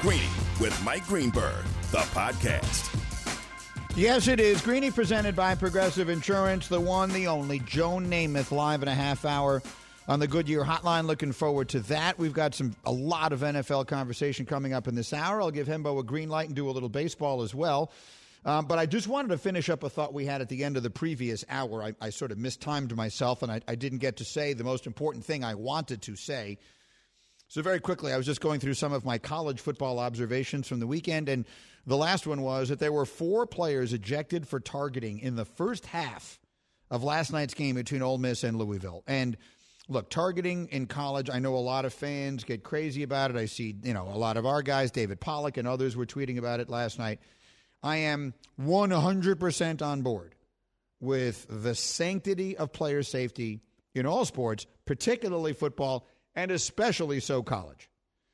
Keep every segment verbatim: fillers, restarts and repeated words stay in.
Greeny with Mike Greenberg, the podcast. Yes, it is. Greeny presented by Progressive Insurance, the one, the only, Joan Namath, live in a half hour on the Goodyear Hotline. Looking forward to that. We've got some a lot of N F L conversation coming up in this hour. I'll give Hembo a green light and do a little baseball as well. Um, but I just wanted to finish up a thought we had at the end of the previous hour. I, I sort of mistimed myself, and I, I didn't get to say the most important thing I wanted to say. So very quickly, I was just going through some of my college football observations from the weekend, and the last one was that there were four players ejected for targeting in the first half of last night's game between Ole Miss and Louisville. And look, targeting in college, I know a lot of fans get crazy about it. I see, you know, a lot of our guys, David Pollack and others were tweeting about it last night. I am one hundred percent on board with the sanctity of player safety in all sports, particularly football, and especially so college.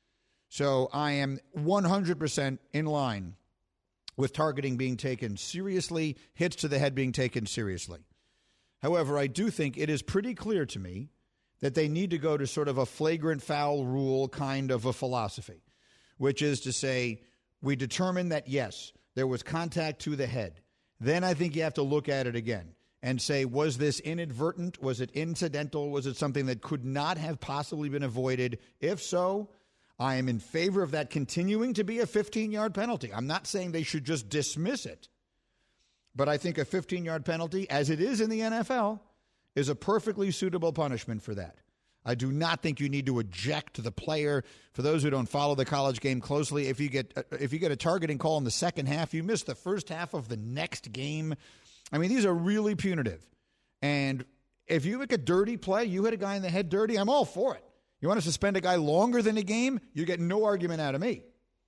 So I am one hundred percent in line with targeting being taken seriously, hits to the head being taken seriously. However, I do think it is pretty clear to me that they need to go to sort of a flagrant foul rule kind of a philosophy, which is to say we determine that, yes, there was contact to the head. Then I think you have to look at it again and say, was this inadvertent? Was it incidental? Was it something that could not have possibly been avoided? If so, I am in favor of that continuing to be a fifteen-yard penalty. I'm not saying they should just dismiss it, but I think a fifteen-yard penalty, as it is in the N F L, is a perfectly suitable punishment for that. I do not think you need to eject the player. For those who don't follow the college game closely, if you get if you get a targeting call in the second half, you miss the first half of the next game. I mean, these are really punitive. And if you make a dirty play, you hit a guy in the head dirty, I'm all for it. You want to suspend a guy longer than a game, you get no argument out of me.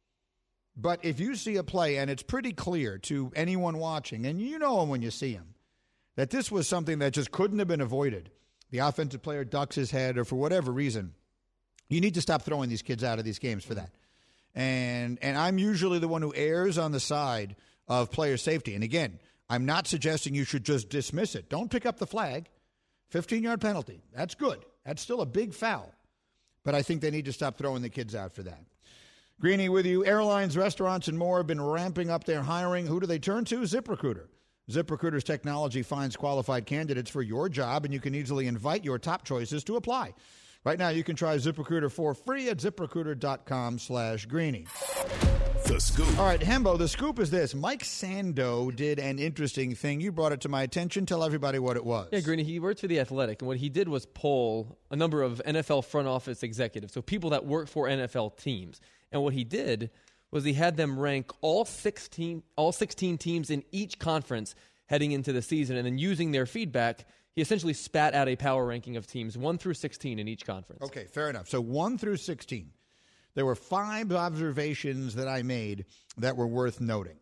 But if you see a play, and it's pretty clear to anyone watching, and you know him when you see him, that this was something that just couldn't have been avoided. The offensive player ducks his head or for whatever reason, you need to stop throwing these kids out of these games for that. And and I'm usually the one who errs on the side of player safety. And again, I'm not suggesting you should just dismiss it. Don't pick up the flag. fifteen-yard penalty. That's good. That's still a big foul. But I think they need to stop throwing the kids out for that. Greeny with you. Airlines, restaurants, and more have been ramping up their hiring. Who do they turn to? ZipRecruiter. ZipRecruiter's technology finds qualified candidates for your job, and you can easily invite your top choices to apply. Right now, you can try ZipRecruiter for free at ZipRecruiter.com slash Greeny. The Scoop. All right, Hembo, the scoop is this. Mike Sando did an interesting thing. You brought it to my attention. Tell everybody what it was. Yeah, Greeny, he worked for The Athletic, and what he did was poll a number of N F L front office executives, so people that work for N F L teams. And what he did was he had them rank all sixteen, all sixteen teams in each conference heading into the season, and then using their feedback, he essentially spat out a power ranking of teams one through sixteen in each conference. Okay, fair enough. So one through sixteen. There were five observations that I made that were worth noting.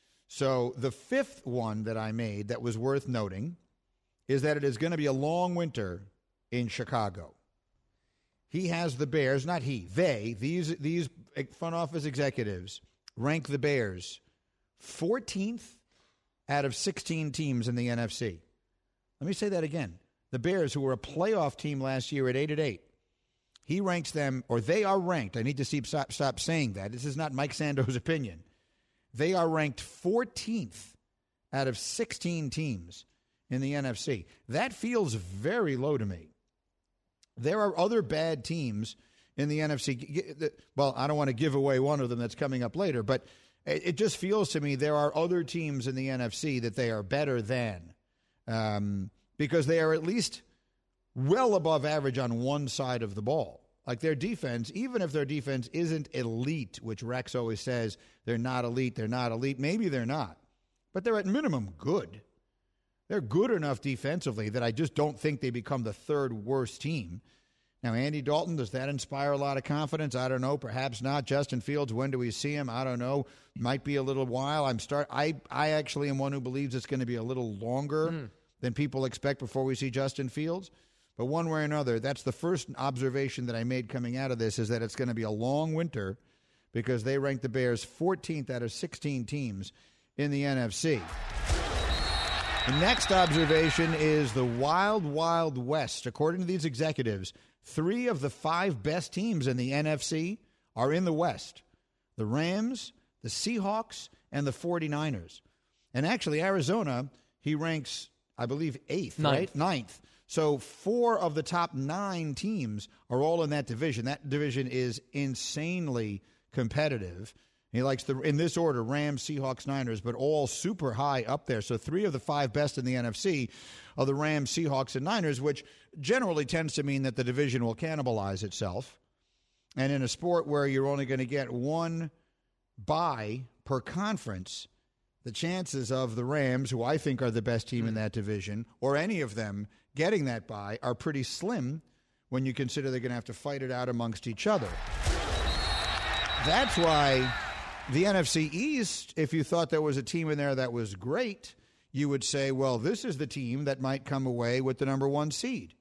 So the fifth one that I made that was worth noting is that it is going to be a long winter in Chicago. He has the Bears, not he, they, these these front office executives rank the Bears fourteenth out of sixteen teams in the N F C. Let me say that again. The Bears, who were a playoff team last year at eight and eight, he ranks them, or they are ranked. I need to see, stop, stop saying that. This is not Mike Sando's opinion. They are ranked fourteenth out of sixteen teams in the N F C. That feels very low to me. There are other bad teams in the N F C. Well, I don't want to give away one of them that's coming up later, but it just feels to me there are other teams in the N F C that they are better than um, because they are at least well above average on one side of the ball. Like their defense, even if their defense isn't elite, which Rex always says they're not elite, they're not elite. Maybe they're not, but they're at minimum good. They're good enough defensively that I just don't think they become the third worst team. Now, Andy Dalton, does that inspire a lot of confidence? I don't know. Perhaps not. Justin Fields, when do we see him? I don't know. Might be a little while. I'm start. I, I actually am one who believes it's going to be a little longer mm. than people expect before we see Justin Fields. But one way or another, that's the first observation that I made coming out of this, is that it's going to be a long winter because they rank the Bears fourteenth out of sixteen teams in the N F C. The next observation is the wild, wild west. According to these executives, three of the five best teams in the N F C are in the West. the Rams, the Seahawks, and the forty-niners. And actually, Arizona, he ranks, I believe, eighth, Ninth. right? Ninth. So four of the top nine teams are all in that division. That division is insanely competitive. He likes the in this order: Rams, Seahawks, Niners, but all super high up there. So three of the five best in the N F C are the Rams, Seahawks, and Niners, which generally tends to mean that the division will cannibalize itself. And in a sport where you're only going to get one bye per conference, the chances of the Rams, who I think are the best team in that division, or any of them getting that bye are pretty slim when you consider they're going to have to fight it out amongst each other. That's why the N F C East, if you thought there was a team in there that was great, you would say, well, this is the team that might come away with the number one seed.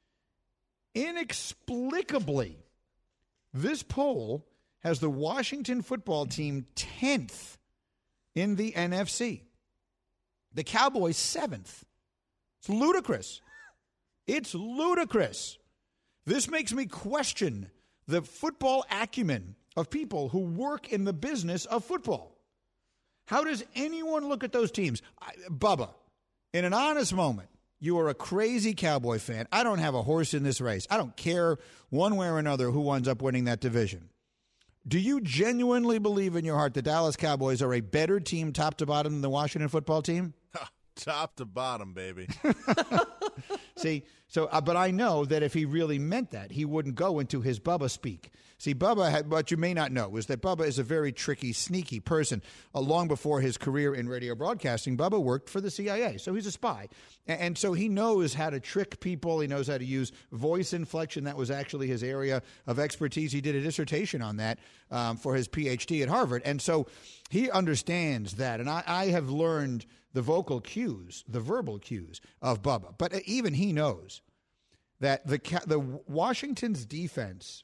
Inexplicably, this poll has the Washington football team tenth in the N F C. The Cowboys seventh. It's ludicrous. It's ludicrous. This makes me question the football acumen of people who work in the business of football. How does anyone look at those teams? I, Bubba, in an honest moment, you are a crazy Cowboy fan. I don't have a horse in this race. I don't care one way or another who winds up winning that division. Do you genuinely believe in your heart the Dallas Cowboys are a better team top to bottom than the Washington football team? Top to bottom, baby. See, so, uh, but I know that if he really meant that, he wouldn't go into his Bubba speak. See, Bubba, had, what you may not know is that Bubba is a very tricky, sneaky person. Uh, long before his career in radio broadcasting, Bubba worked for the C I A, so he's a spy. And, and so he knows how to trick people. He knows how to use voice inflection. That was actually his area of expertise. He did a dissertation on that um, for his P H D at Harvard. And so he understands that. And I, I have learned the vocal cues, the verbal cues of Bubba. But even he knows that the the Washington's defense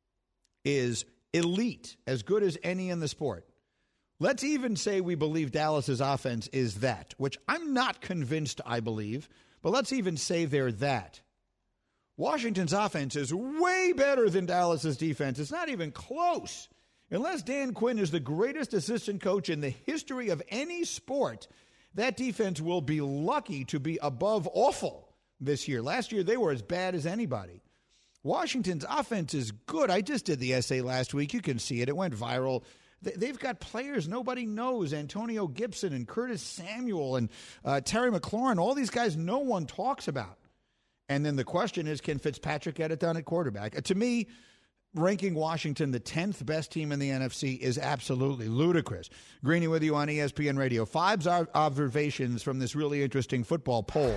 is elite, as good as any in the sport. Let's even say we believe Dallas's offense is that, which I'm not convinced I believe, but let's even say they're that. Washington's offense is way better than Dallas's defense. It's not even close. Unless Dan Quinn is the greatest assistant coach in the history of any sport, that defense will be lucky to be above awful this year. Last year, they were as bad as anybody. Washington's offense is good. I just did the essay last week. You can see it. It went viral. They've got players nobody knows. Antonio Gibson and Curtis Samuel and uh, Terry McLaurin, all these guys no one talks about. And then the question is, can Fitzpatrick get it done at quarterback? Uh, to me, ranking Washington the tenth best team in the N F C is absolutely ludicrous. Greeny with you on E S P N Radio. Five's observations from this really interesting football poll.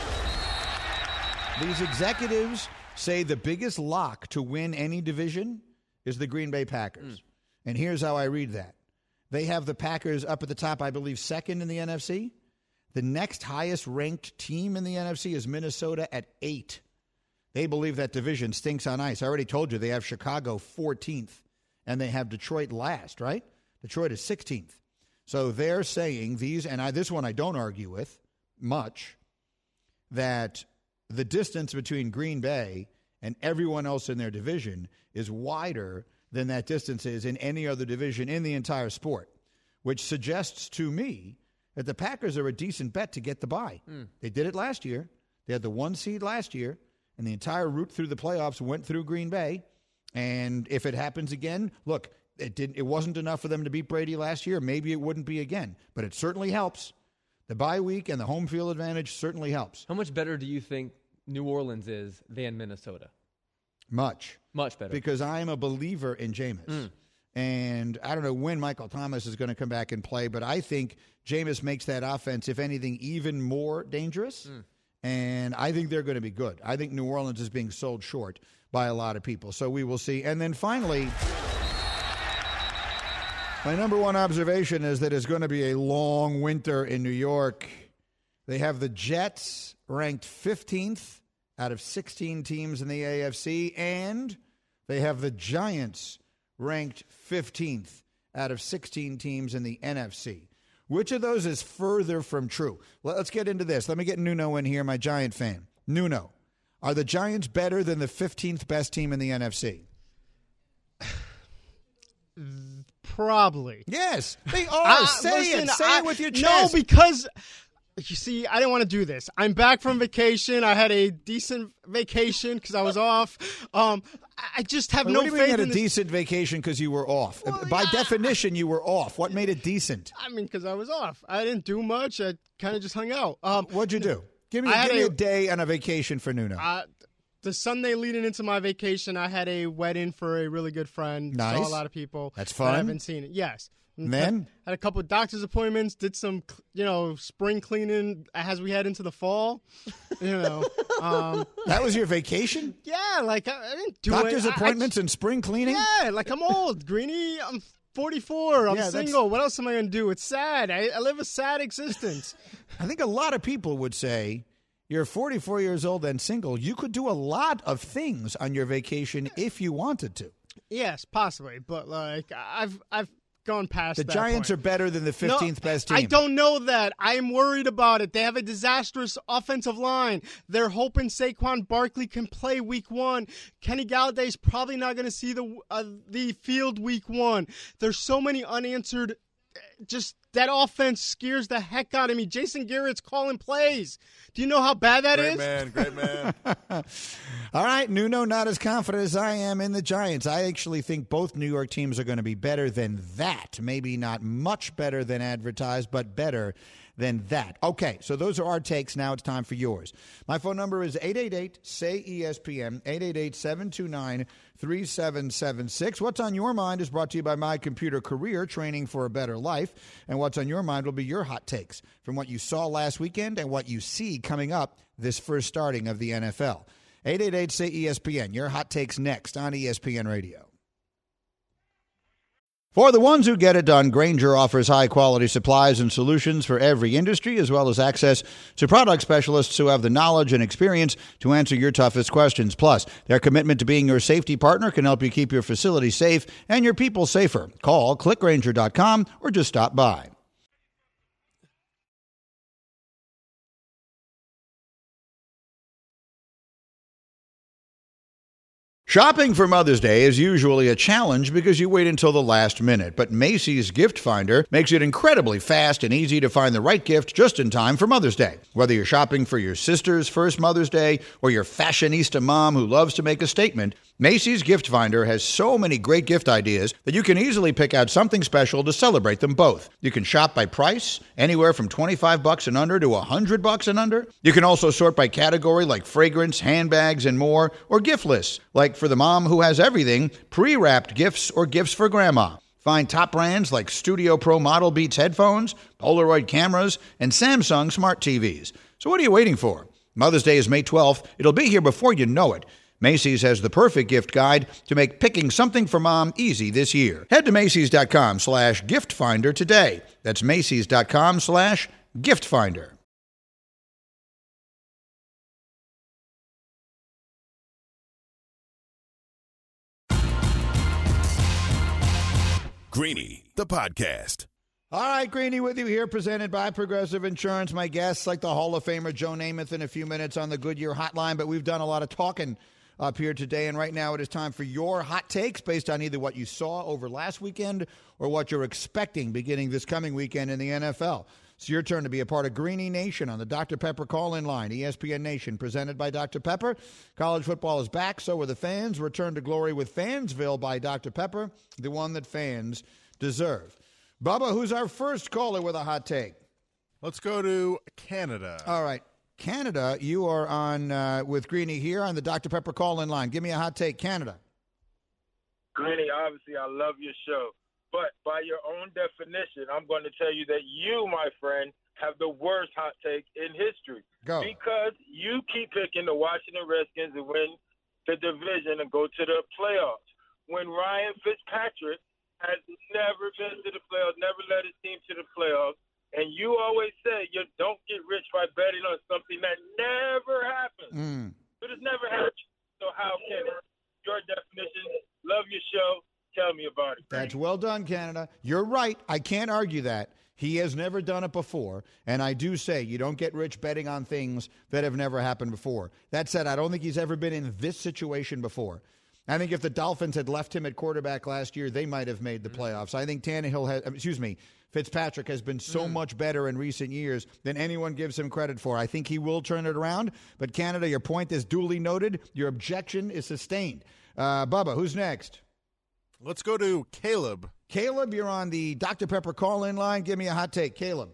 These executives say the biggest lock to win any division is the Green Bay Packers. Mm. And here's how I read that. They have the Packers up at the top, I believe, second in the N F C. The next highest ranked team in the N F C is Minnesota at eight. They believe that division stinks on ice. I already told you they have Chicago fourteenth, and they have Detroit last, right? Detroit is sixteenth. So they're saying these, and I, this one I don't argue with much, that the distance between Green Bay and everyone else in their division is wider than that distance is in any other division in the entire sport, which suggests to me that the Packers are a decent bet to get the bye. Mm. They did it last year. They had the one seed last year, and the entire route through the playoffs went through Green Bay. And if it happens again, look, it didn't. It wasn't enough for them to beat Brady last year. Maybe it wouldn't be again, but it certainly helps. The bye week and the home field advantage certainly helps. How much better do you think New Orleans is than Minnesota? Much. Much better. Because I am a believer in Jameis. Mm. And I don't know when Michael Thomas is going to come back and play, but I think Jameis makes that offense, if anything, even more dangerous. Mm. And I think they're going to be good. I think New Orleans is being sold short by a lot of people. So we will see. And then finally, my number one observation is that it's going to be a long winter in New York. They have the Jets ranked fifteenth out of sixteen teams in the A F C, and they have the Giants ranked fifteenth out of sixteen teams in the N F C. Which of those is further from true? Let's get into this. Let me get Nuno in here, my Giant fan. Nuno, are the Giants better than the fifteenth best team in the N F C? Probably. Yes, they are. Uh, say listen, it. Say I, it with your no, chest. No, because, you see, I didn't want to do this. I'm back from vacation. I had a decent vacation because I was off. Um, I just have Wait, no what do you faith mean you had a in this. decent vacation because you were off? Well, By yeah. definition, you were off. What made it decent? I mean, because I was off. I didn't do much. I kind of just hung out. Um, What'd you do? Give me, I give had me a, a- day on a vacation for Nuno. uh, the Sunday leading into my vacation, I had a wedding for a really good friend. Nice. Saw a lot of people. That's that I fun. haven't seen it. Yes. And then? Had, had a couple of doctor's appointments. Did some, you know, spring cleaning as we head into the fall. You know. Um, That was your vacation? yeah, like I, I didn't do Doctor's it. I- appointments and spring cleaning? I, yeah, like I'm old, Greeny. I'm forty-four. I'm Yeah, that's- single. What else am I going to do? It's sad. I, I live a sad existence. I think a lot of people would say you're forty-four years old and single. You could do a lot of things on your vacation if you wanted to. Yes, possibly, but like I've I've gone past The that Giants point. are better than the fifteenth No, best team. I don't know that. I'm worried about it. They have a disastrous offensive line. They're hoping Saquon Barkley can play week one. Kenny Galladay's probably not going to see the uh, the field week one. There's so many unanswered. Just that offense scares the heck out of me. Jason Garrett's calling plays. Do you know how bad that Great is? man, great man. All right, Nuno, not as confident as I am in the Giants. I actually think both New York teams are going to be better than that. Maybe not much better than advertised, but better than that. Okay, so those are our takes. Now it's time for yours. My phone number is eight eight eight, S A Y, E S P N, eight eight eight, seven two nine, three seven seven six. What's on your mind is brought to you by My Computer Career, training for a better life. And what's on your mind will be your hot takes from what you saw last weekend and what you see coming up this first starting of the N F L. eight eight eight, S A Y, E S P N. Your hot takes next on E S P N Radio. For the ones who get it done, Grainger offers high-quality supplies and solutions for every industry, as well as access to product specialists who have the knowledge and experience to answer your toughest questions. Plus, their commitment to being your safety partner can help you keep your facility safe and your people safer. Call click grainger dot com or just stop by. Shopping for Mother's Day is usually a challenge because you wait until the last minute, but Macy's Gift Finder makes it incredibly fast and easy to find the right gift just in time for Mother's Day. Whether you're shopping for your sister's first Mother's Day or your fashionista mom who loves to make a statement, Macy's Gift Finder has so many great gift ideas that you can easily pick out something special to celebrate them both. You can shop by price, anywhere from twenty-five bucks and under to one hundred bucks and under. You can also sort by category like fragrance, handbags, and more, or gift lists, like for the mom who has everything, pre-wrapped gifts or gifts for grandma. Find top brands like Studio Pro Model Beats headphones, Polaroid cameras, and Samsung smart T Vs. So what are you waiting for? Mother's Day is May twelfth. It'll be here before you know it. Macy's has the perfect gift guide to make picking something for mom easy this year. Head to Macy's.com slash gift finder today. That's Macy's.com slash gift finder. Greeny, the podcast. All right, Greeny with you here, presented by Progressive Insurance. My guests, like the Hall of Famer Joe Namath, in a few minutes on the Goodyear Hotline, but we've done a lot of talking up here today, and right now it is time for your hot takes based on either what you saw over last weekend or what you're expecting beginning this coming weekend in the N F L. It's your turn to be a part of Greeny Nation on the Doctor Pepper call-in line, E S P N Nation, presented by Doctor Pepper. College football is back, so are the fans. Return to glory with Fansville by Doctor Pepper, the one that fans deserve. Bubba, who's our first caller with a hot take? Let's go to Canada. All right. Canada, you are on uh, with Greeny here on the Doctor Pepper call-in line. Give me a hot take, Canada. Greeny, obviously, I love your show. But by your own definition, I'm going to tell you that you, my friend, have the worst hot take in history. Go. Because you keep picking the Washington Redskins to win the division and go to the playoffs. When Ryan Fitzpatrick has never been to the playoffs, never led his team to the playoffs, and you always say you don't get rich by betting on something that never happens. Mm. But it's never happened. So how can it? Your definition, love your show. Tell me about it. That's well done, Canada. You're right. I can't argue that. He has never done it before. And I do say you don't get rich betting on things that have never happened before. That said, I don't think he's ever been in this situation before. I think if the Dolphins had left him at quarterback last year, they might have made the playoffs. I think Tannehill has, excuse me, Fitzpatrick has been so mm. much better in recent years than anyone gives him credit for. I think he will turn it around. But Canada, your point is duly noted. Your objection is sustained. Uh, Bubba, who's next? Let's go to Caleb. Caleb, you're on the Doctor Pepper call-in line. Give me a hot take. Caleb.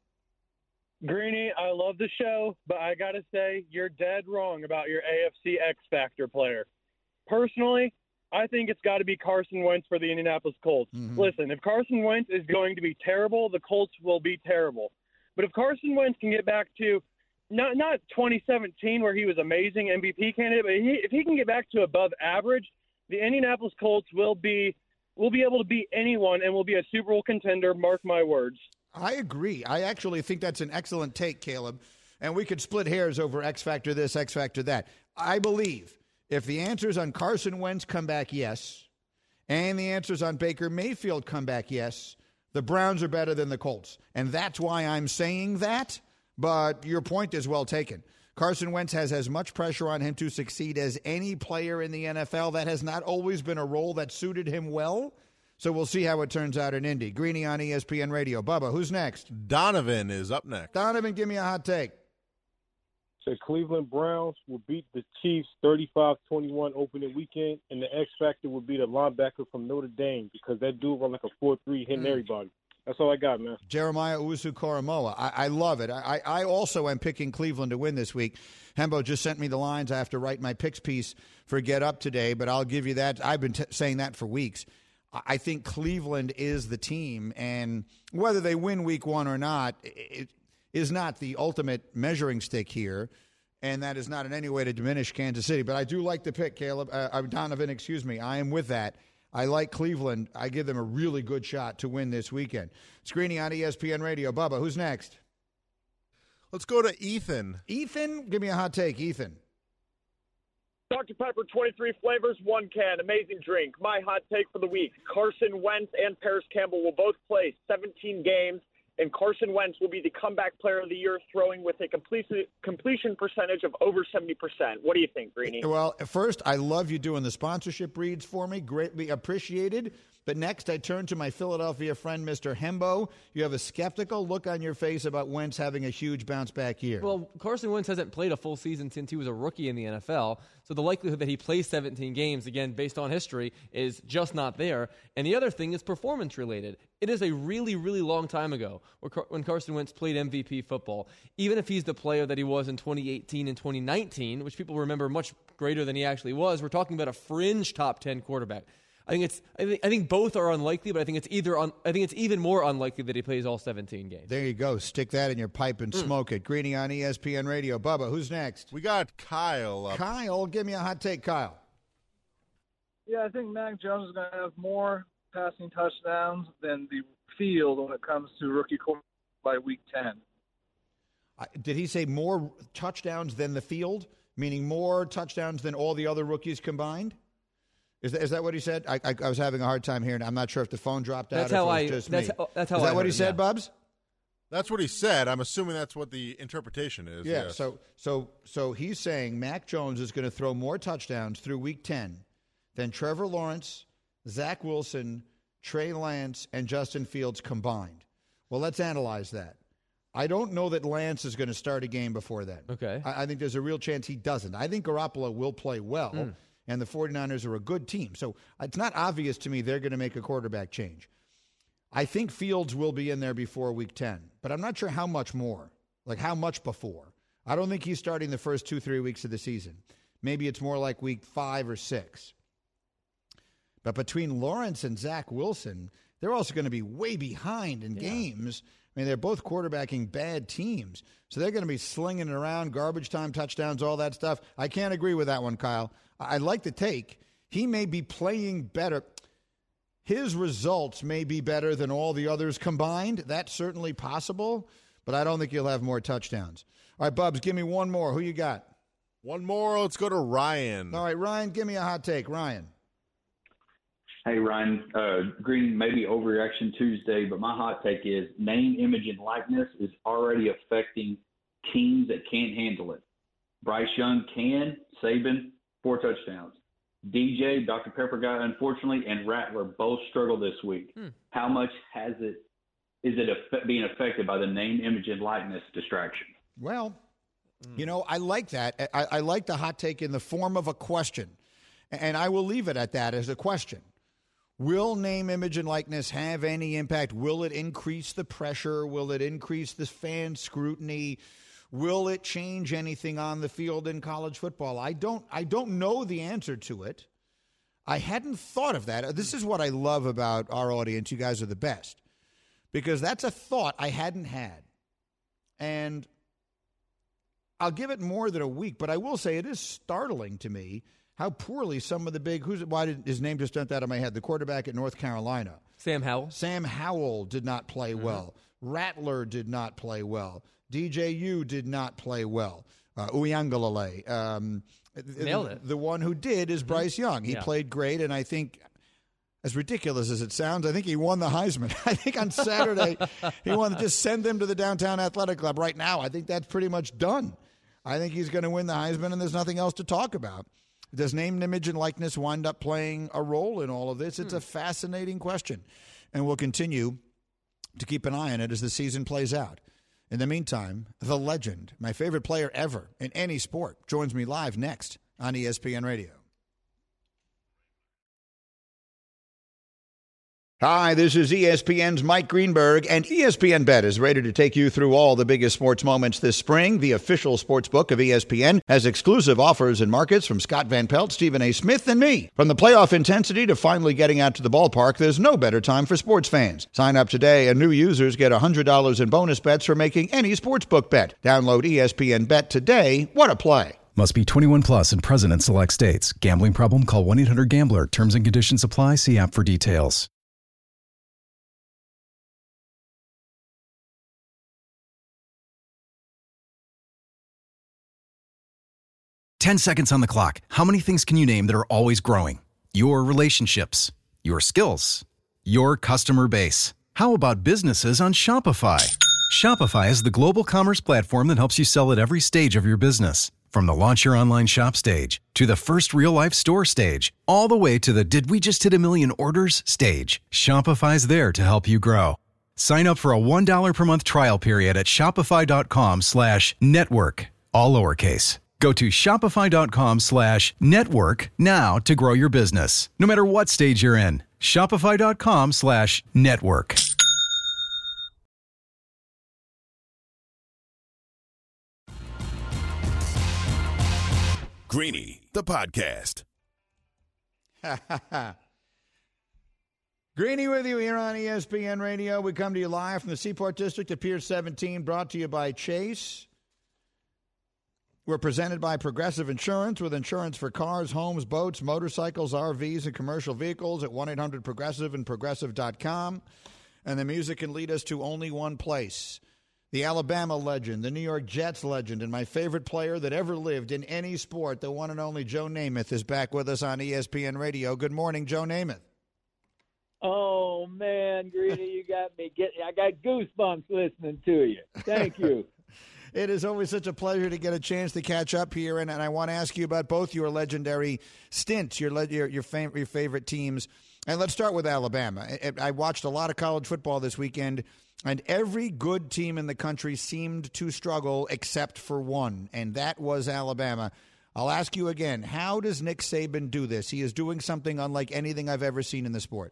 Greeny, I love the show, but I got to say, you're dead wrong about your A F C X Factor player. Personally, I think it's got to be Carson Wentz for the Indianapolis Colts. Mm-hmm. Listen, if Carson Wentz is going to be terrible, the Colts will be terrible. But if Carson Wentz can get back to not not twenty seventeen where he was amazing M V P candidate, but he, if he can get back to above average, the Indianapolis Colts will be will be able to beat anyone and will be a Super Bowl contender. Mark my words. I agree. I actually think that's an excellent take, Caleb. And we could split hairs over X Factor this, X Factor that. I believe if the answers on Carson Wentz come back yes, and the answers on Baker Mayfield come back yes, the Browns are better than the Colts. And that's why I'm saying that, but your point is well taken. Carson Wentz has as much pressure on him to succeed as any player in the N F L. That has not always been a role that suited him well. So we'll see how it turns out in Indy. Greeny on E S P N Radio. Bubba, who's next? Donovan is up next. Donovan, give me a hot take. The Cleveland Browns will beat the Chiefs thirty-five twenty-one opening weekend, and the X Factor will be the linebacker from Notre Dame because that dude run like a four three hitting mm. everybody. That's all I got, man. Jeremiah Owusu-Koramoah. I, I love it. I, I also am picking Cleveland to win this week. Hembo just sent me the lines. I have to write my picks piece for Get Up today, but I'll give you that. I've been t- saying that for weeks. I think Cleveland is the team, and whether they win week one or not, it is not the ultimate measuring stick here, and that is not in any way to diminish Kansas City. But I do like the pick, Caleb. Uh, Donovan, excuse me. I am with that. I like Cleveland. I give them a really good shot to win this weekend. Screening on E S P N Radio. Bubba, who's next? Let's go to Ethan. Ethan, give me a hot take. Ethan. Doctor Pepper, twenty-three flavors, one can. Amazing drink. My hot take for the week. Carson Wentz and Paris Campbell will both play seventeen games, and Carson Wentz will be the comeback player of the year, throwing with a completion completion percentage of over seventy percent. What do you think, Greeny? Well, first, I love you doing the sponsorship reads for me. Greatly appreciated. But next, I turn to my Philadelphia friend, Mister Hembo. You have a skeptical look on your face about Wentz having a huge bounce-back year. Well, Carson Wentz hasn't played a full season since he was a rookie in the N F L, so the likelihood that he plays seventeen games, again, based on history, is just not there. And the other thing is performance-related. It is a really, really long time ago when Carson Wentz played M V P football. Even if he's the player that he was in twenty eighteen and twenty nineteen, which people remember much greater than he actually was, we're talking about a fringe top ten quarterback. I think it's. I think, I think both are unlikely, but I think it's either. Un, I think it's even more unlikely that he plays all seventeen games. There you go. Stick that in your pipe and mm. smoke it. Greeny on E S P N Radio. Bubba, who's next? We got Kyle up. Kyle, give me a hot take, Kyle. Yeah, I think Mac Jones is going to have more passing touchdowns than the field when it comes to rookie quarterback by week ten. Uh, did he say more touchdowns than the field? Meaning more touchdowns than all the other rookies combined? Is that, is that what he said? I, I, I was having a hard time hearing. I'm not sure if the phone dropped out that's or how if it was I, just that's me. How, that's how is that I what he him, said, yeah. Bubs? That's what he said. I'm assuming that's what the interpretation is. Yeah, yes. so so so he's saying Mac Jones is going to throw more touchdowns through week ten than Trevor Lawrence, Zach Wilson, Trey Lance, and Justin Fields combined. Well, let's analyze that. I don't know that Lance is going to start a game before then. Okay. I, I think there's a real chance he doesn't. I think Garoppolo will play well. Mm. And the 49ers are a good team. So it's not obvious to me they're going to make a quarterback change. I think Fields will be in there before week ten, but I'm not sure how much more, like how much before. I don't think he's starting the first two, three weeks of the season. Maybe it's more like week five or six. But between Lawrence and Zach Wilson, they're also going to be way behind in yeah. games. I mean, they're both quarterbacking bad teams. So they're going to be slinging it around, garbage time touchdowns, all that stuff. I can't agree with that one, Kyle. I'd like to take. He may be playing better. His results may be better than all the others combined. That's certainly possible, but I don't think he'll have more touchdowns. All right, Bubs, give me one more. Who you got? One more. Let's go to Ryan. All right, Ryan, give me a hot take. Ryan. Hey, Ryan. Uh, Green, maybe overreaction Tuesday, but my hot take is name, image, and likeness is already affecting teams that can't handle it. Bryce Young can, Saban, four touchdowns. D J, Doctor Pepper guy, unfortunately, and Rattler both struggle this week. Hmm. How much has it is it aff- being affected by the name, image, and likeness distraction? Well, you know, I like that. I, I like the hot take in the form of a question, and I will leave it at that as a question. Will name, image, and likeness have any impact? Will it increase the pressure? Will it increase the fan scrutiny? Will it change anything on the field in college football? I don't I don't know the answer to it. I hadn't thought of that. This is what I love about our audience. You guys are the best. Because that's a thought I hadn't had. And I'll give it more than a week, but I will say it is startling to me how poorly some of the big, who's, why did his name just jumped out of my head, the quarterback at North Carolina. Sam Howell. Sam Howell did not play Mm-hmm. well. Rattler did not play well. D J U did not play well. Uh, Uiagalelei. Um, Nailed it. The, the one who did is Bryce Young. He Yeah. played great, and I think, as ridiculous as it sounds, I think he won the Heisman. I think on Saturday he wanted to just send them to the Downtown Athletic Club right now. I think that's pretty much done. I think he's going to win the Heisman, and there's nothing else to talk about. Does name, image, and likeness wind up playing a role in all of this? It's Hmm. a fascinating question, and we'll continue to keep an eye on it as the season plays out. In the meantime, the legend, my favorite player ever in any sport, joins me live next on E S P N Radio. Hi, this is E S P N's Mike Greenberg, and E S P N Bet is ready to take you through all the biggest sports moments this spring. The official sports book of E S P N has exclusive offers and markets from Scott Van Pelt, Stephen A. Smith, and me. From the playoff intensity to finally getting out to the ballpark, there's no better time for sports fans. Sign up today, and new users get one hundred dollars in bonus bets for making any sportsbook bet. Download E S P N Bet today. What a play. Must be twenty-one plus and present in select states. Gambling problem? Call one eight hundred gambler. Terms and conditions apply. See app for details. ten seconds on the clock. How many things can you name that are always growing? Your relationships, your skills, your customer base. How about businesses on Shopify? Shopify is the global commerce platform that helps you sell at every stage of your business. From the launch your online shop stage, to the first real-life store stage, all the way to the did we just hit a million orders stage. Shopify's there to help you grow. Sign up for a one dollar per month trial period at shopify.com slash network, all lowercase. Go to shopify.com slash network now to grow your business, no matter what stage you're in. Shopify.com slash network. Greeny, the podcast. Greeny with you here on E S P N Radio. We come to you live from the Seaport District of Pier seventeen, brought to you by Chase. We're presented by Progressive Insurance, with insurance for cars, homes, boats, motorcycles, R Vs, and commercial vehicles at one eight hundred progressive and progressive dot com. And the music can lead us to only one place. The Alabama legend, the New York Jets legend, and my favorite player that ever lived in any sport, the one and only Joe Namath, is back with us on E S P N Radio. Good morning, Joe Namath. Oh, man, Greeny, you got me. Get, I got goosebumps listening to you. Thank you. It is always such a pleasure to get a chance to catch up here, and, and I want to ask you about both your legendary stints, your your your, fam- your favorite teams. And let's start with Alabama. I, I watched a lot of college football this weekend, and every good team in the country seemed to struggle except for one, and that was Alabama. I'll ask you again, how does Nick Saban do this? He is doing something unlike anything I've ever seen in the sport.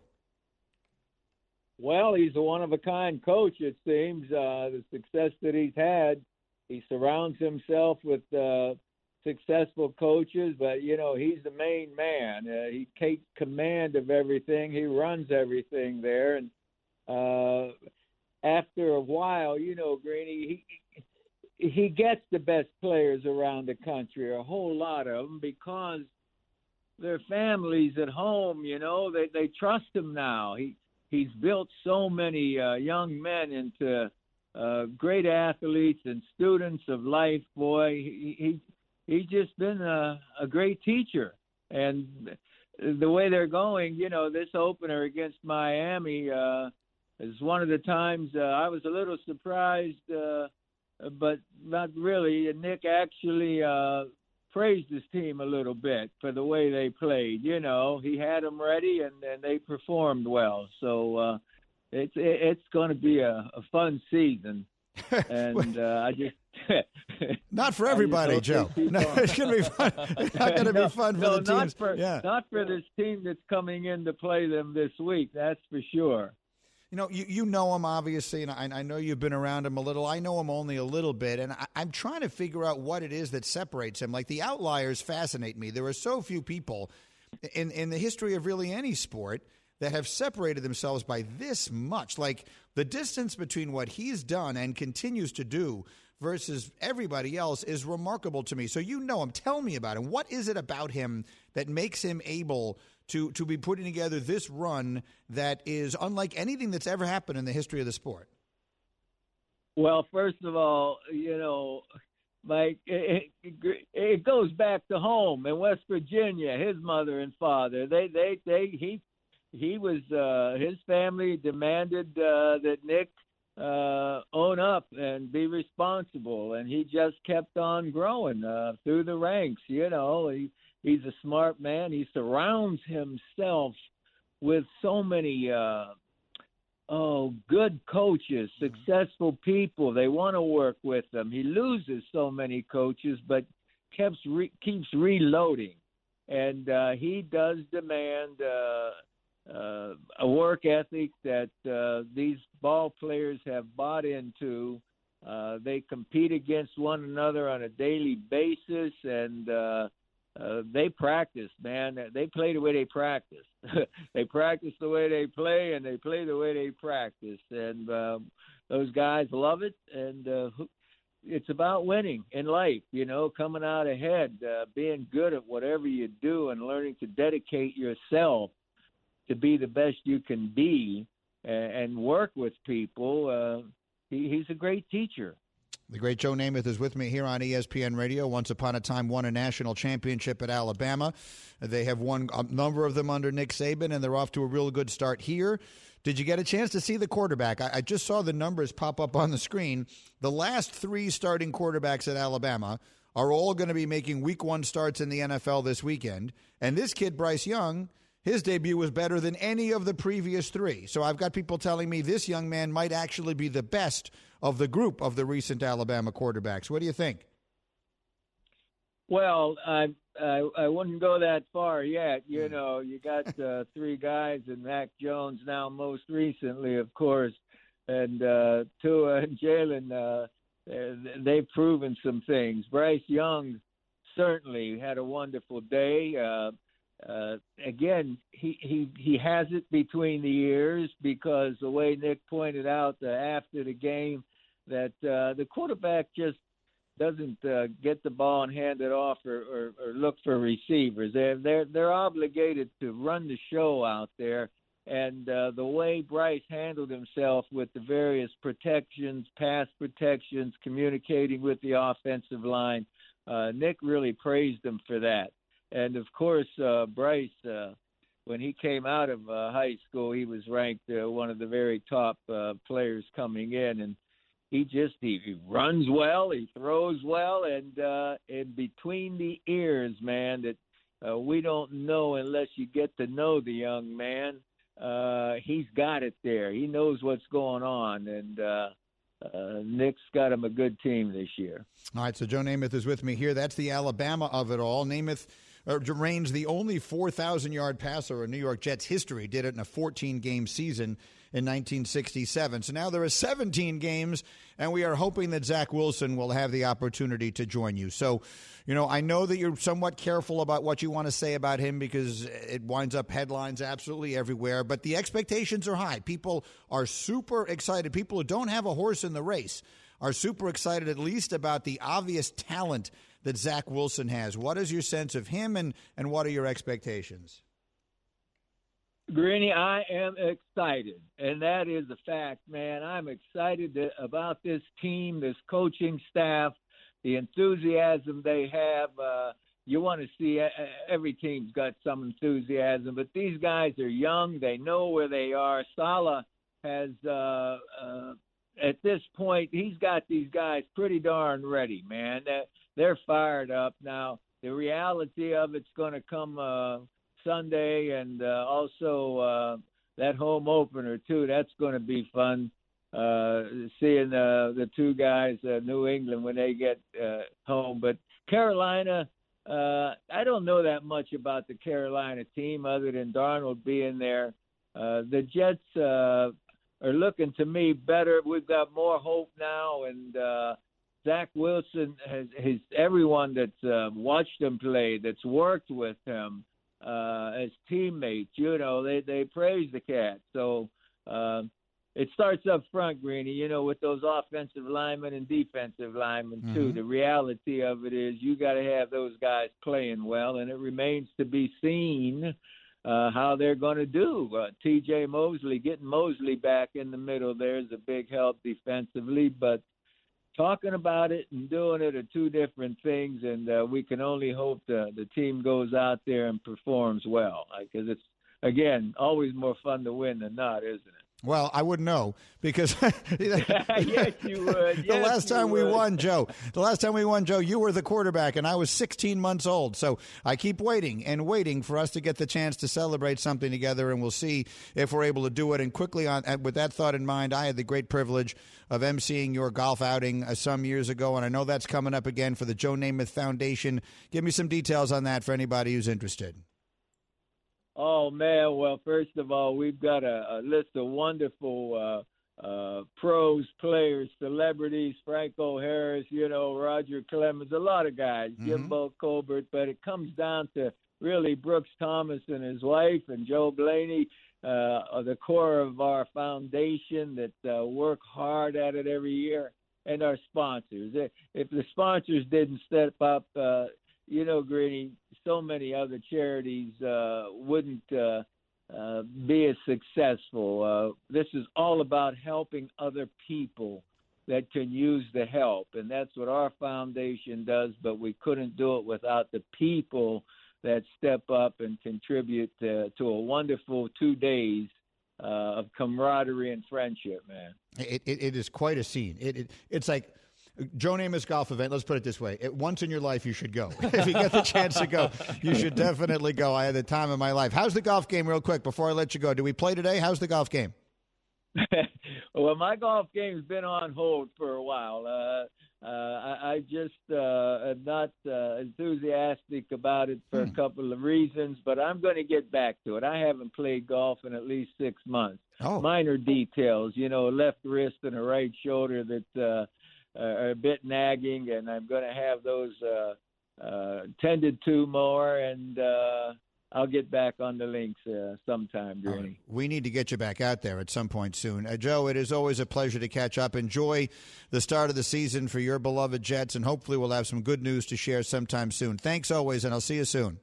Well, he's a one-of-a-kind coach, it seems. Uh, the success that he's had, he surrounds himself with uh, successful coaches, but, you know, he's the main man. Uh, he takes command of everything. He runs everything there. And uh, after a while, you know, Greeny, he, he gets the best players around the country, a whole lot of them, because their families at home, you know, they, they trust him now. He He's built so many uh, young men into uh, great athletes and students of life. Boy, he, he he's just been a, a great teacher. And the way they're going, you know, this opener against Miami uh, is one of the times uh, I was a little surprised, uh, but not really. Nick actually uh, praised his team a little bit for the way they played. You know, he had them ready, and, and they performed well. So uh, it's it's going to be a, a fun season, and uh, I just not for everybody, Joe. No, it's going to be fun. It's not going to no, be fun for no, the teams. Not for, yeah. not for this team that's coming in to play them this week. That's for sure. You know, you, you know him, obviously, and I, I know you've been around him a little. I know him only a little bit, and I, I'm trying to figure out what it is that separates him. Like, the outliers fascinate me. There are so few people in, in the history of really any sport that have separated themselves by this much. Like, the distance between what he's done and continues to do versus everybody else is remarkable to me. So you know him. Tell me about him. What is it about him that makes him able to to be putting together this run that is unlike anything that's ever happened in the history of the sport? Well, first of all, you know, Mike, it, it, it goes back to home in West Virginia. His mother and father, they, they, they, he, he was, uh, his family demanded uh, that Nick uh, own up and be responsible, and he just kept on growing uh, through the ranks. You know, he. He's a smart man. He surrounds himself with so many uh, oh good coaches, successful people. They want to work with him. He loses so many coaches, but keeps re- keeps reloading, and uh, he does demand uh, uh, a work ethic that uh, these ball players have bought into. Uh, they compete against one another on a daily basis, and uh, Uh, they practice, man. They play the way they practice. They practice the way they play, and they play the way they practice. And um, those guys love it. And uh, it's about winning in life, you know, coming out ahead, uh, being good at whatever you do, and learning to dedicate yourself to be the best you can be, and, and work with people. Uh, he, he's a great teacher. The great Joe Namath is with me here on E S P N Radio. Once upon a time, won a national championship at Alabama. They have won a number of them under Nick Saban, and they're off to a real good start here. Did you get a chance to see the quarterback? I, I just saw the numbers pop up on the screen. The last three starting quarterbacks at Alabama are all going to be making week one starts in the N F L this weekend. And this kid, Bryce Young, his debut was better than any of the previous three. So I've got people telling me this young man might actually be the best of the group of the recent Alabama quarterbacks. What do you think? Well, I I, I wouldn't go that far yet. You know, you got uh, three guys, and Mac Jones now most recently, of course, and uh, Tua and Jalen, uh, they've proven some things. Bryce Young certainly had a wonderful day. Uh, uh, again, he, he, he has it between the ears, because the way Nick pointed out uh, after the game, that uh, the quarterback just doesn't uh, get the ball and hand it off, or, or, or look for receivers. They're, they're, they're obligated to run the show out there. And uh, the way Bryce handled himself with the various protections, pass protections, communicating with the offensive line, uh, Nick really praised him for that. And, of course, uh, Bryce, uh, when he came out of uh, high school, he was ranked uh, one of the very top uh, players coming in. And he just he, he runs well, he throws well, and uh, in between the ears, man, that uh, we don't know unless you get to know the young man. Uh, he's got it there. He knows what's going on, and uh, uh, Nick's got him a good team this year. All right, so Joe Namath is with me here. That's the Alabama of it all. Namath uh, remains the only four thousand yard passer in New York Jets history. Did it in a fourteen game season in nineteen sixty-seven. So now there are seventeen games, and we are hoping that Zach Wilson will have the opportunity to join you. So, you know, I know that you're somewhat careful about what you want to say about him, because it winds up headlines absolutely everywhere, but the expectations are high. People are super excited. People who don't have a horse in the race are super excited, at least about the obvious talent that Zach Wilson has. What is your sense of him, and, and what are your expectations? Greeny, I am excited, and that is a fact, man. I'm excited to, about this team, this coaching staff, the enthusiasm they have. Uh, you want to see uh, every team's got some enthusiasm, but these guys are young. They know where they are. Saleh has, uh, uh, at this point, he's got these guys pretty darn ready, man. They're, they're fired up now. the reality of it's going to come uh, Sunday, and uh, also uh, that home opener too. That's going to be fun. Uh, seeing uh, the two guys, uh, New England, when they get uh, home. But Carolina, uh, I don't know that much about the Carolina team other than Darnold being there. Uh, the Jets uh, are looking to me better. We've got more hope now, and uh, Zach Wilson has, has everyone that's uh, watched him play, that's worked with him uh, as teammates. You know, they they praise the cat. So. Uh, It starts up front, Greeny, you know, with those offensive linemen and defensive linemen, too. Mhm. The reality of it is you got to have those guys playing well, and it remains to be seen uh, how they're going to do. Uh, T J Mosley, getting Mosley back in the middle there is a big help defensively, but talking about it and doing it are two different things, and uh, we can only hope the, the team goes out there and performs well, because it's, again, always more fun to win than not, isn't it? Well, I wouldn't know because yes, you would. the Yes, last you time we would. won, Joe, the last time we won, Joe, you were the quarterback and I was sixteen months old. So I keep waiting and waiting for us to get the chance to celebrate something together, and we'll see if we're able to do it. And quickly, on with that thought in mind, I had the great privilege of emceeing your golf outing uh, some years ago, and I know that's coming up again for the Joe Namath Foundation. Give me some details on that for anybody who's interested. Oh, man. Well, first of all, we've got a, a list of wonderful uh, uh, pros, players, celebrities, Franco Harris, you know, Roger Clemens, a lot of guys, Mm-hmm. Jimbo Colbert. But it comes down to really Brooks Thomas and his wife and Joe Blaney, uh, are the core of our foundation that uh, work hard at it every year, and our sponsors. If the sponsors didn't step up, uh, you know, Greeny, so many other charities uh, wouldn't uh, uh, be as successful. Uh, this is all about helping other people that can use the help, and that's what our foundation does, but we couldn't do it without the people that step up and contribute to, to a wonderful two days uh, of camaraderie and friendship, man. It, it, it is quite a scene. It, it It's like Joe Namath's golf event. Let's put it this way. It, once in your life, you should go. If you get the chance to go, you should definitely go. I had the time of my life. How's the golf game real quick before I let you go? Do we play today? How's the golf game? Well, my golf game's been on hold for a while. Uh, uh, I, I just uh, am not uh, enthusiastic about it for Hmm. a couple of reasons, but I'm going to get back to it. I haven't played golf in at least six months. Oh. Minor details, you know, left wrist and a right shoulder that uh, are a bit nagging, and I'm going to have those uh, uh, tended to more, and uh, I'll get back on the links uh, sometime, All Greeny. right. We need to get you back out there at some point soon. Uh, Joe, it is always a pleasure to catch up. Enjoy the start of the season for your beloved Jets, and hopefully we'll have some good news to share sometime soon. Thanks always, and I'll see you soon.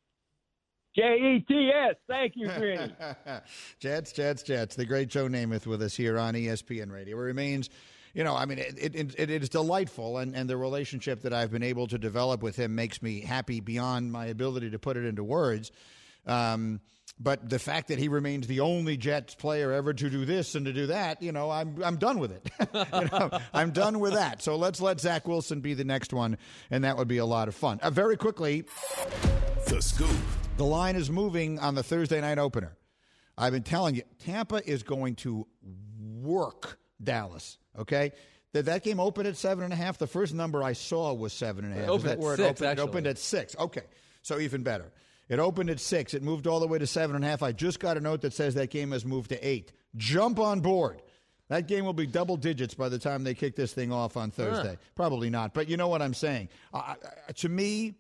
J E T S. Thank you, Greeny. Jets, Jets, Jets. The great Joe Namath with us here on E S P N Radio. It remains, you know, I mean, it, it, it, it is delightful, and, and the relationship that I've been able to develop with him makes me happy beyond my ability to put it into words. Um, but the fact that he remains the only Jets player ever to do this and to do that, you know, I'm I'm done with it. you know, I'm done with that. So let's let Zach Wilson be the next one, and that would be a lot of fun. Uh, very quickly, The Scoop. the line is moving on the Thursday night opener. I've been telling you, Tampa is going to work Dallas, okay? That that game opened at seven and a half. The first number I saw was seven and a half. It opened Is that at where it six, opened? It actually. opened at six. Okay, so even better. It opened at six. It moved all the way to seven and a half. I just got a note that says that game has moved to eight. Jump on board. That game will be double digits by the time they kick this thing off on Thursday. Huh. Probably not, but you know what I'm saying. Uh, to me,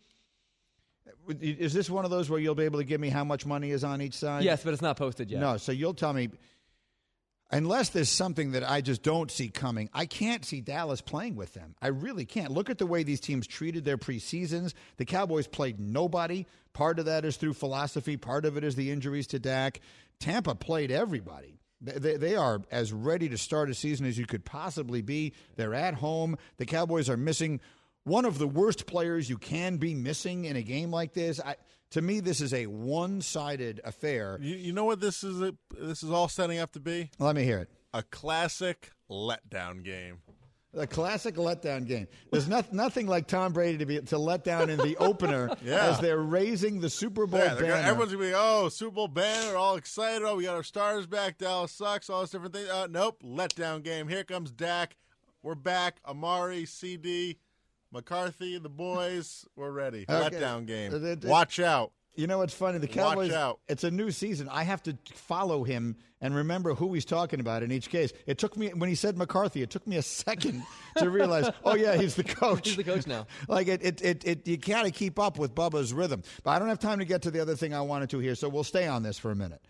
is this one of those where you'll be able to give me how much money is on each side? Yes, but it's not posted yet. No, so you'll tell me, unless there's something that I just don't see coming, I can't see Dallas playing with them. I really can't. Look at the way these teams treated their preseasons. The Cowboys played nobody. Part of that is through philosophy. Part of it is the injuries to Dak. Tampa played everybody. They, they are as ready to start a season as you could possibly be. They're at home. The Cowboys are missing one of the worst players you can be missing in a game like this. I, to me, this is a one-sided affair. You, you know what this is? A, this is all setting up to be? Let me hear it. A classic letdown game. A classic letdown game. There's not, nothing like Tom Brady to be to let down in the opener Yeah. as they're raising the Super Bowl Yeah, they're banner. gonna, everyone's going to be, oh, Super Bowl banner, all excited. Oh, we got our stars back. Dallas sucks, all this different things. Uh, nope, letdown game. Here comes Dak. We're back. Amari, C D, McCarthy, the boys. We're ready. Okay. Letdown game. It- it- Watch out. You know what's funny? The Watch Cowboys, out. it's a new season. I have to follow him and remember who he's talking about in each case. It took me, when he said McCarthy, it took me a second to realize, oh, yeah, he's the coach. He's the coach now. Like, it, it, it, it you got to keep up with Bubba's rhythm. But I don't have time to get to the other thing I wanted to here, so we'll stay on this for a minute.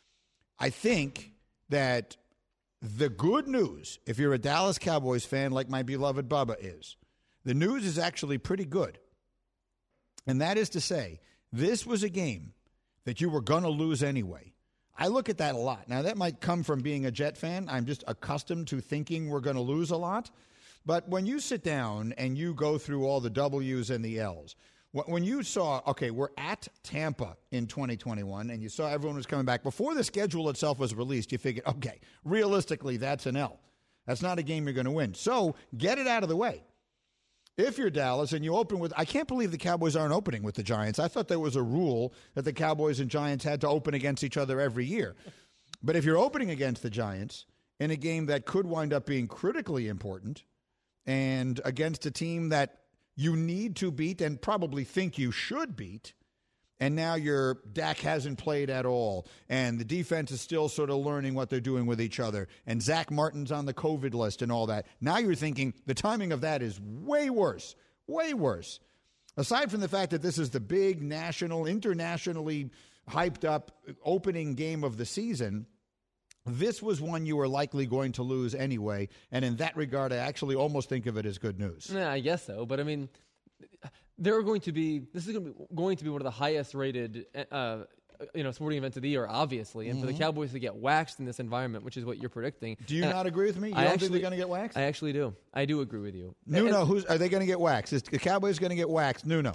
I think that the good news, if you're a Dallas Cowboys fan like my beloved Bubba is, the news is actually pretty good. And that is to say, this was a game that you were going to lose anyway. I look at that a lot. Now, that might come from being a Jet fan. I'm just accustomed to thinking we're going to lose a lot. But when you sit down and you go through all the W's and the L's, when you saw, okay, we're at Tampa in twenty twenty-one, and you saw everyone was coming back, before the schedule itself was released, you figured, okay, realistically, that's an L. That's not a game you're going to win. So get it out of the way. If you're Dallas and you open with, I can't believe the Cowboys aren't opening with the Giants. I thought there was a rule that the Cowboys and Giants had to open against each other every year. But if you're opening against the Giants in a game that could wind up being critically important and against a team that you need to beat and probably think you should beat, and now your Dak hasn't played at all, and the defense is still sort of learning what they're doing with each other, and Zach Martin's on the COVID list and all that. Now you're thinking the timing of that is way worse, way worse. Aside from the fact that this is the big national, internationally hyped up opening game of the season, this was one you were likely going to lose anyway, and in that regard, I actually almost think of it as good news. Yeah, I guess so. But, I mean, there are going to be – this is going to be, going to be one of the highest-rated uh, you know, sporting events of the year, obviously. And mm-hmm. for the Cowboys to get waxed in this environment, which is what you're predicting. Do you and not agree with me? You I don't actually, think they're going to get waxed? I actually do. I do agree with you. Nuno, and, who's, are they going to get waxed? Is the Cowboys going to get waxed? Nuno.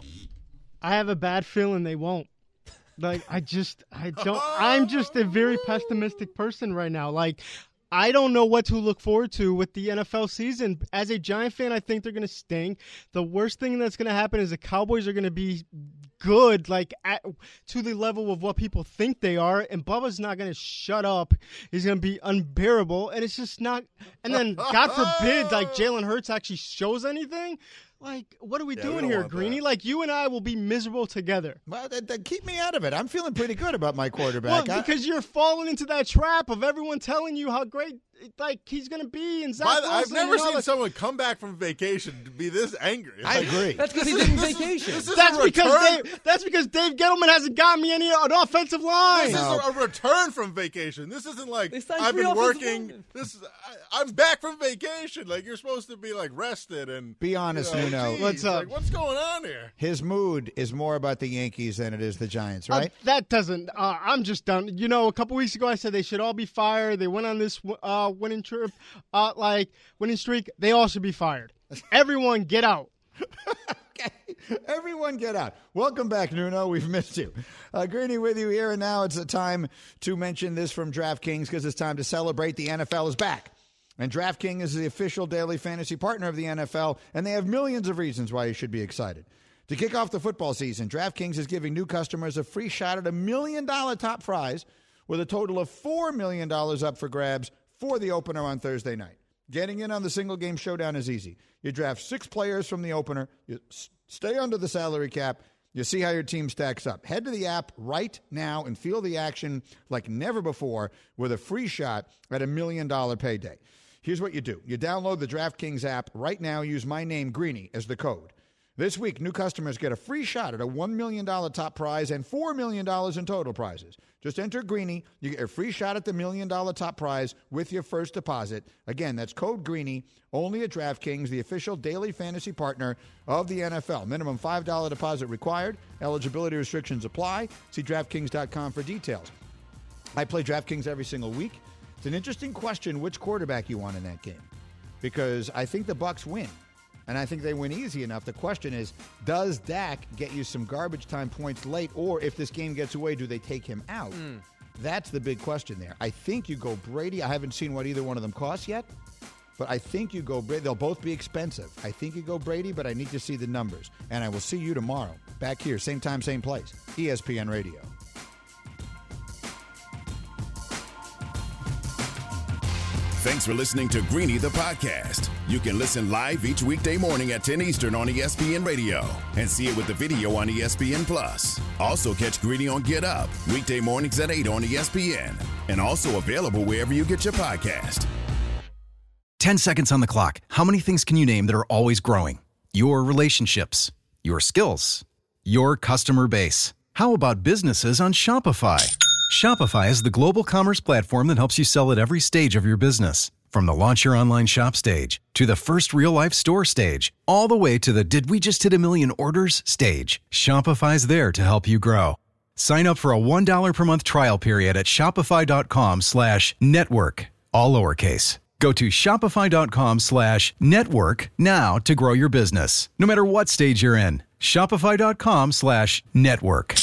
I have a bad feeling they won't. Like, I just, I don't, I'm just a very pessimistic person right now. Like, I don't know what to look forward to with the N F L season. As a Giant fan, I think they're going to stink. The worst thing that's going to happen is the Cowboys are going to be good, like, at, to the level of what people think they are, and Bubba's not going to shut up. He's going to be unbearable, and it's just not, and then, God forbid, like, Jalen Hurts actually shows anything. Like, what are we yeah, doing we here, Greeny? That. Like, you and I will be miserable together. Well, th- th- keep me out of it. I'm feeling pretty good about my quarterback. Well, because I- you're falling into that trap of everyone telling you how great, like, he's going to be. And Zach By the, Wilson I've never seen that. someone come back from vacation to be this angry. I like, agree. That's because he didn't vacation. This is that's a because return. Dave, that's because Dave Gettleman hasn't got me any an offensive line. This No. is a, a return from vacation. This isn't like signed I've three been offensive working. linemen. This is I, I'm back from vacation. Like you're supposed to be like rested and Be honest, you know, Nuno. geez, What's up? Like, what's going on here? His mood is more about the Yankees than it is the Giants, right? Uh, that doesn't. Uh, I'm just done. You know, a couple weeks ago, I said they should all be fired. They went on this uh, winning trip, uh, like winning streak. They all should be fired. Everyone, get out. Okay. Everyone get out. Welcome back, Nuno. We've missed you. Uh, Greeny with you here, and now it's a time to mention this from DraftKings because it's time to celebrate. The N F L is back. And DraftKings is the official daily fantasy partner of the N F L, and they have millions of reasons why you should be excited. To kick off the football season, DraftKings is giving new customers a free shot at a million-dollar top prize with a total of four million dollars up for grabs for the opener on Thursday night. Getting in on the single-game showdown is easy. You draft six players from the opener, you s- stay under the salary cap, you see how your team stacks up. Head to the app right now and feel the action like never before with a free shot at a million-dollar payday. Here's what you do. You download the DraftKings app right now. Use my name, Greeny, as the code. This week, new customers get a free shot at a one million dollars top prize and four million dollars in total prizes. Just enter Greeny. You get a free shot at the million-dollar top prize with your first deposit. Again, that's code Greeny, only at DraftKings, the official daily fantasy partner of the N F L. Minimum five dollars deposit required. Eligibility restrictions apply. See DraftKings dot com for details. I play DraftKings every single week. It's an interesting question which quarterback you want in that game because I think the Bucs win. And I think they win easy enough. The question is, does Dak get you some garbage time points late? Or if this game gets away, do they take him out? Mm. That's the big question there. I think you go Brady. I haven't seen what either one of them costs yet. But I think you go Brady. They'll both be expensive. I think you go Brady, but I need to see the numbers. And I will see you tomorrow. Back here, same time, same place. E S P N Radio. Thanks for listening to Greeny the podcast. You can listen live each weekday morning at ten Eastern on E S P N Radio and see it with the video on E S P N Plus. Also catch Greeny on Get Up weekday mornings at eight on E S P N and also available wherever you get your podcast. ten seconds on the clock. How many things can you name that are always growing? Your relationships, your skills, your customer base. How about businesses on Shopify? Shopify is the global commerce platform that helps you sell at every stage of your business. From the launch your online shop stage to the first real-life store stage, all the way to the did we just hit a million orders stage. Shopify's there to help you grow. Sign up for a one dollar per month trial period at shopify.com slash network, all lowercase. Go to shopify.com slash network now to grow your business, no matter what stage you're in. Shopify.com slash network.